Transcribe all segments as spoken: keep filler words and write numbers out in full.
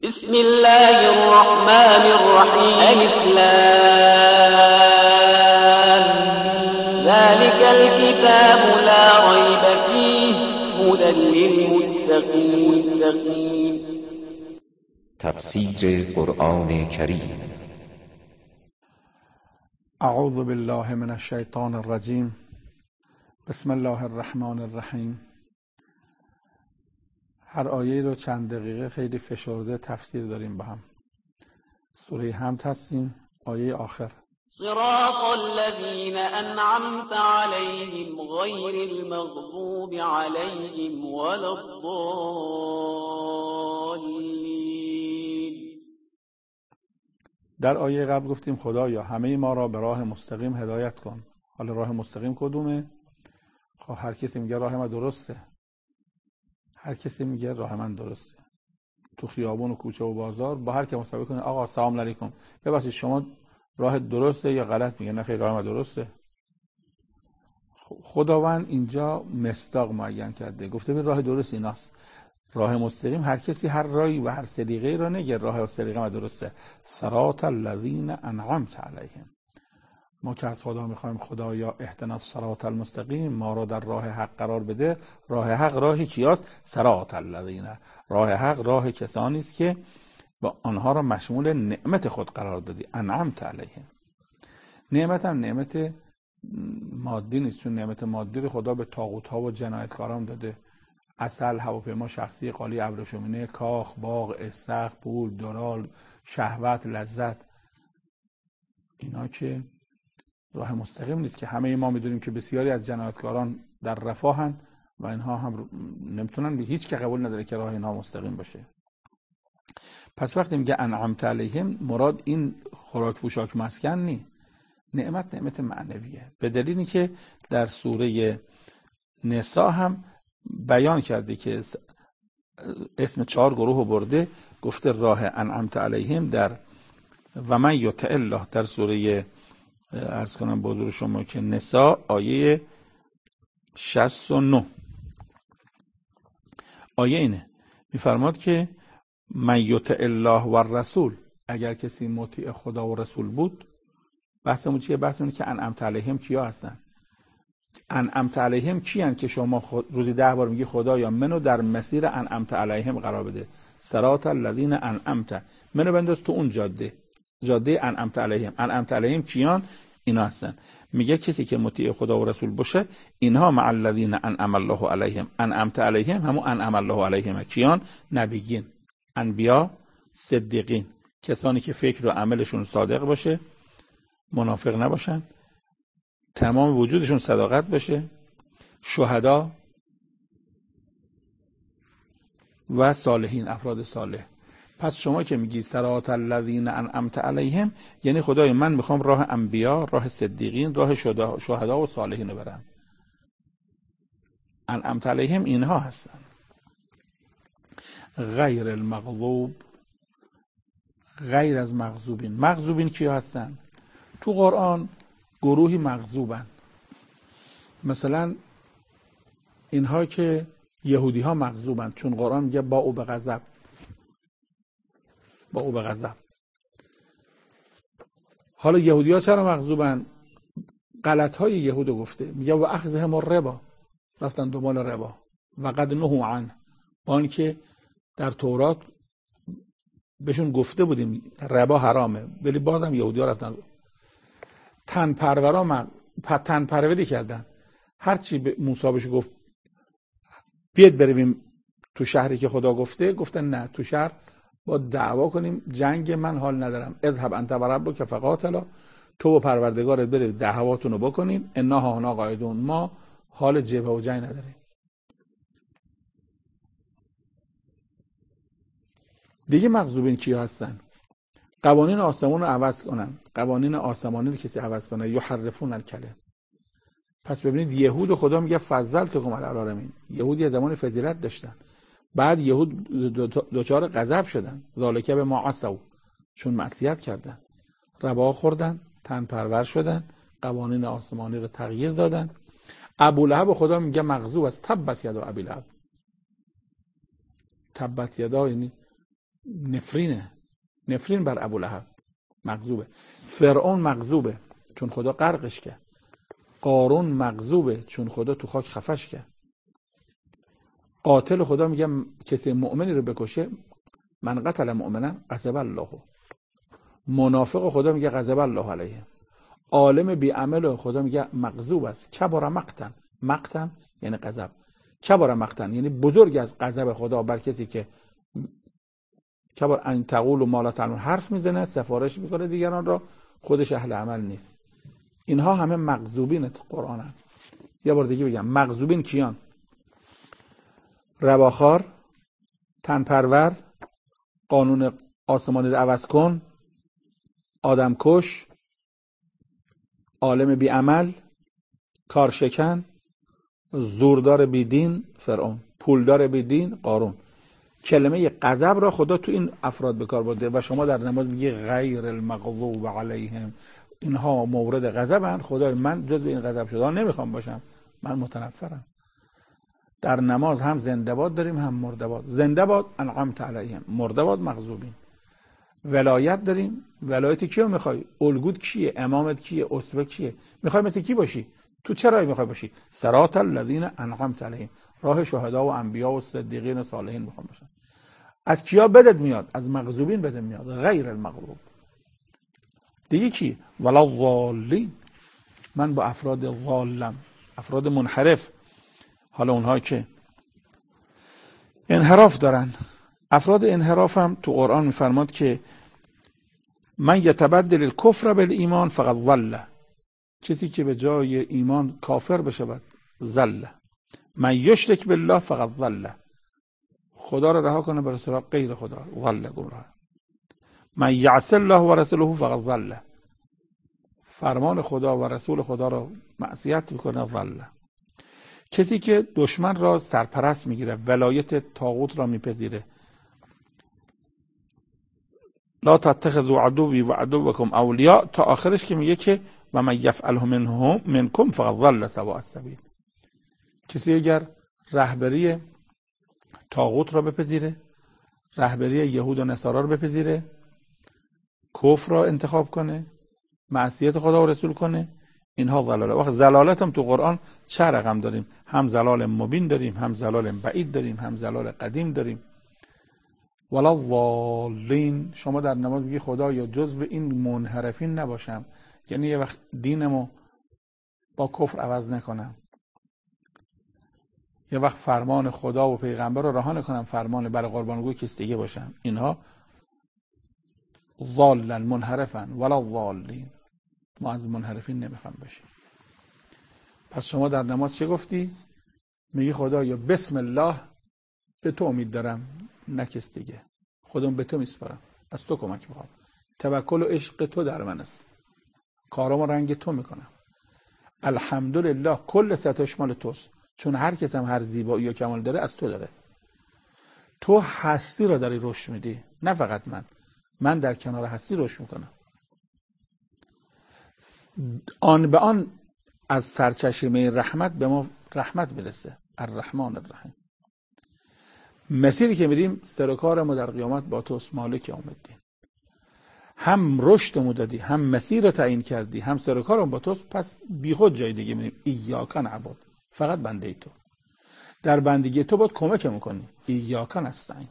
بسم الله الرحمن الرحیم. الف لام ذلك الكتاب لا ريب فيه هدى للمتقين. تفسیر قرآن کریم. اعوذ بالله من الشیطان الرجیم. بسم الله الرحمن الرحیم. هر آیه رو چند دقیقه خیلی فشرده تفسیر داریم با هم. سوره حمد هستیم، آیه آخر. صراط الذين أنعمت عليهم غير المغضوب عليهم ولا الضالين. در آیه قبل گفتیم خدایا همه ما را به راه مستقیم هدایت کن. حالا راه مستقیم کدومه؟ خب هر کسی میگه راه من درسته. هر کسی میگه راه من درسته. تو خیابون و کوچه و بازار با هر کی مصاحبه کنه آقا سلام علیکم، ببخشید شما راه درسته یا غلط؟ میگه نه خیر راه من درسته. خداوند اینجا مصداق معین کرده، گفته به راه درست ایناست. راه مستقیم هر کسی هر راهی و هر سلیقه‌ای را نگه راه مستقیم من درسته. صراط الذین انعمت علیهم. ما که از خدا میخوایم خدایا اهدنا الصراط المستقیم، ما را در راه حق قرار بده. راه حق راهی کیاست؟ صراط الذین. راه حق راه کسانی است که با آنها را مشمول نعمت خود قرار دادی. انعمت علیهم. نعمت هم نعمت مادی نیست، چون نعمت مادی رو خدا به طاغوت ها و جنایتکاران داده. عسل، هواپیما شخصی، قالی ابریشمینه، کاخ، باغ، استخر، پول، دلال، شهوت، لذت، اینا که راه مستقیم نیست. که همه ما میدونیم که بسیاری از جنایتکاران در رفاهن و اینها هم نمیتونن، هیچ که قبول نداره که راه اینها مستقیم باشه. پس وقتی میگه انعمت علیهم، مراد این خوراک پوشاک مسکن نی. نعمت نعمت معنویه، به دلیلی که در سوره نساء هم بیان کرده که اسم چهار گروه برده، گفته راه انعمت علیهم در و من یطع الله در سوره عرض کنم به حضور شما که نساء آیه شصت و نه. آیه اینه، میفرماد که من یطع الله و الرسول، اگر کسی مطیع خدا و رسول بود. بحثمون چیه؟ بحثمون که انعمت علیهم کیا هستن؟ انعمت علیهم کیان که شما خود روزی ده بار میگی خدایا منو در مسیر انعمت علیهم قرار بده. صراط الذین انعمت، منو بنداز تو اون جاده، جاده انعمت علیهم. انعمت علیهم کیان؟ اینا هستن. میگه کسی که مطیع خدا و رسول باشه، اینها مع الذین انعم الله علیهم. انعمت علیهم همون انعم الله علیهم کیان؟ نبیین، انبیا، صدیقین، کسانی که فکر و عملشون صادق باشه، منافق نباشن، تمام وجودشون صداقت باشه، شهدا و صالحین، افراد صالح. پس شما که میگی صراط الذین انعمت علیهم، یعنی خدای من میخوام راه انبیا، راه صدیقین، راه شهدا و صالحین رو برم. انعمت علیهم اینها هستن. غیر المغضوب، غیر از مغضوبین. مغضوبین کیا هستن؟ تو قرآن گروهی مغضوبن. مثلا اینها که یهودی ها مغضوبن، چون قرآن میگه با او به غضب، با او به غضب. حالا یهودی ها چرا مغضوبن؟ غلط های یهود گفته، میگه و اخذهم الربا، رفتن دنبال ربا. و قد نهوا عنه، آن که در تورات بهشون گفته بودیم ربا حرامه، ولی بازم یهودی ها رفتن تن پرورا من تن پروری کردن. هرچی به موسی بهش گفت بیاد برویم تو شهری که خدا گفته، گفتن نه، تو شهر با دعوا کنیم، جنگ من حال ندارم. اذهب انت و ربک فقاتلا، تو و پروردگارت برید دعواتون رو بکنین، انا هاهنا قاعدون، ما حال جبهه و جنگ نداریم. دیگه مغضوبین کی هستن؟ قوانین آسمون رو عوض کنن. قوانین آسمانی رو کسی عوض کنه، یحرفون الکلم. پس ببینید یهود خدا میگه فضلتکم علی العالمین. یهود یه زمان فضیلت داشتن، بعد یهود دوچار غضب شدن. ذالک به ما عصوا، چون معصیت کردن، ربا خوردن، تن پرور شدن، قوانین آسمانی رو تغییر دادن. ابولهب خدا میگه مغضوب است. تبت یدا ابی لهب. تبت یدا یعنی نفرینه، نفرین بر ابولهب، مغضوبه. فرعون مغضوبه چون خدا غرقش کرد. قارون مغضوبه چون خدا تو خاک خفش کرد. قاتل خدا میگه کسی مؤمنی رو بکشه، من قتل مؤمنا غضب الله. منافق خدا میگه غضب الله علیه. عالم بی عمل خدا میگه مغضوب است. کبر مقتن، مقتن یعنی غضب، کبر مقتن یعنی بزرگ از غضب خدا بر کسی که کبر ان تقول و ما لا تعلمون، حرف میزنه، سفارش میکنه دیگران را، خودش اهل عمل نیست. اینها همه مغضوبین قرآن. یه بار دیگه بگم مغضوبین کیان؟ رواخار، تنپرور، قانون آسمانی رو عوض کن، آدمکش، عالم بی عمل، کارشکن، زوردار بی دین فرعون، پولدار بی دین قارون. کلمه غضب را خدا تو این افراد به کار برده و شما در نماز میگی غیر المغضوب علیهم، اینها مورد غضبن. خدای من جزو این غضب شده نمیخوام باشم، من متنفرم. در نماز هم زنده باد داریم هم مرده باد. زنده باد انعمت علیهم، مرده باد مغضوبین. ولایت داریم، ولایت کیو میخوای؟ الگوت کیه؟ امامت کیه؟ اسوه کیه؟ میخوای مثل کی باشی؟ تو چه راهی میخوای باشی؟ صراط الذین انعمت علیهم، راه شهدا و انبیا و صدیقین و صالحین میخوام باشم. از کیا بدت میاد؟ از مغضوبین بدت میاد، غیر المغضوب. دیگه کی؟ ولا الضالین، من با افراد ضالم، افراد منحرف. حالا اونها که انحراف دارن، افراد انحراف هم تو قرآن میفرماد که من یتبدل الکفر بالایمان فقط ضل، کسی که به جای ایمان کافر بشه ضل. من یشرک بالله فقط ضل، خدا رو رها کنه بر سراغ غیر خدا ضل، گمراه. من یعص الله و رسوله فقط ضل، فرمان خدا و رسول خدا رو معصیت میکنه ضل. کسی که دشمن را سرپرست میگیره، ولایت طاغوت را میپذیره، لا تتخذوا عدوی و عدوکم اولیاء تا آخرش که میگه که و من یفعله منهم منکم فقط ضل سواء السبیل. کسی اگر رهبری طاغوت را بپذیره، رهبری یهود و نصارا را بپذیره، کفر را انتخاب کنه، معصیت خدا و رسول کنه، اینها ضلاله. وقت ضلالت هم تو قرآن چه رقم داریم؟ هم ضلال مبین داریم، هم ضلال بعید داریم، هم ضلال قدیم داریم. ولا الضالین، شما در نماز میگی خدا یا جزو این منحرفین نباشم، یعنی یه وقت دینمو با کفر عوض نکنم، یه وقت فرمان خدا و پیغمبر رو رها نکنم، فرمان برای قربانگوی کسی دیگه باشم. اینها ضالن، منحرفن. ولا الضالین، ما از منحرفین نمیخوام باشیم. پس شما در نماز چه گفتی؟ میگی خدا یا بسم الله به تو امید دارم، نه کس دیگه، خودم به تو میسپارم، از تو کمک میخوام، توکل و عشق تو در من است، کارامو رنگ تو میکنم. الحمدلله کل ستایش مال توست، چون هر کس هم هر زیبایی و کمال داره از تو داره. تو هستی را داری رشد میدی، نه فقط من، من در کنار هستی رشد میکنم. آن به آن از سرچشمه رحمت به ما رحمت میرسه، الرحمن الرحیم. مسیری که میریم سر و کار ما در قیامت با توست، مالک یوم الدین. هم رشدمو دادی، هم مسیر رو تعیین کردی، هم سر و کارم با توست، پس بیخود جای دیگه میریم. ایاک نعبد، فقط بنده ای تو، در بندگی تو باید کمک میکنی. ایاک نستعین.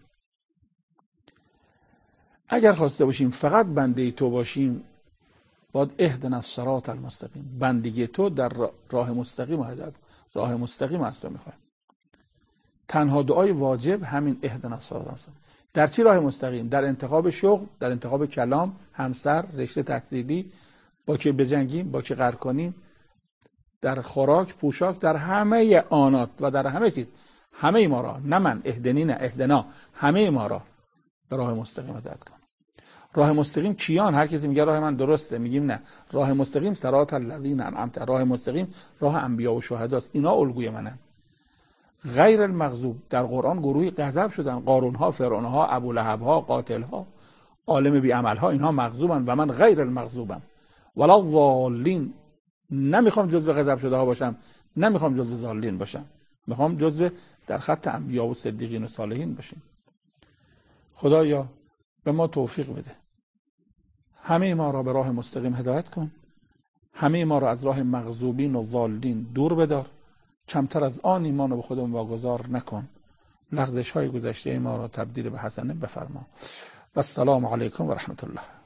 اگر خواسته باشیم فقط بنده ای تو باشیم، باید اهدنا الصراط المستقیم، بندگی تو در راه مستقیم هدایت، راه مستقیم از تو میخوایم. تنها دعای واجب همین اهدنا الصراط المستقیم. در چی راه مستقیم؟ در انتخاب شغل، در انتخاب کلام، همسر، رشته تحصیلی، با که بجنگیم، با که قهر کنیم، در خوراک، پوشاک، در همه آنات و در همه چیز، همه ما را، نه من، اهدنی نه اهدنا، همه ما را به راه مستقیم هدایت کن. راه مستقیم کیان؟ هر کسی میگه راه من درسته، میگیم نه، راه مستقیم صراط الذین انعمت، راه مستقیم راه انبیا و شهداست، اینا الگوی منن. غیر المغضوب در قرآن گروهی غضب شدن، قارون ها، فرعون ها، ابولهب ها، قاتل ها، عالم بی عمل ها، اینها مغضوبن و من غیر المغضوبم. ولا الضالین، نمیخوام جزو غضب شده ها باشم، نمیخوام جزو ضالین باشم، میخوام جزو در خط انبیا و صدیقین و صالحین باشیم. خدایا به ما توفیق بده. همه ما را به راه مستقیم هدایت کن. همه ما را از راه مغضوبین و ضالین دور بدار. کمتر از آن ایمان رو به خودمون واگذار نکن. لغزش های گذشته ما را تبدیل به حسنه بفرما. و السلام علیکم و رحمت الله.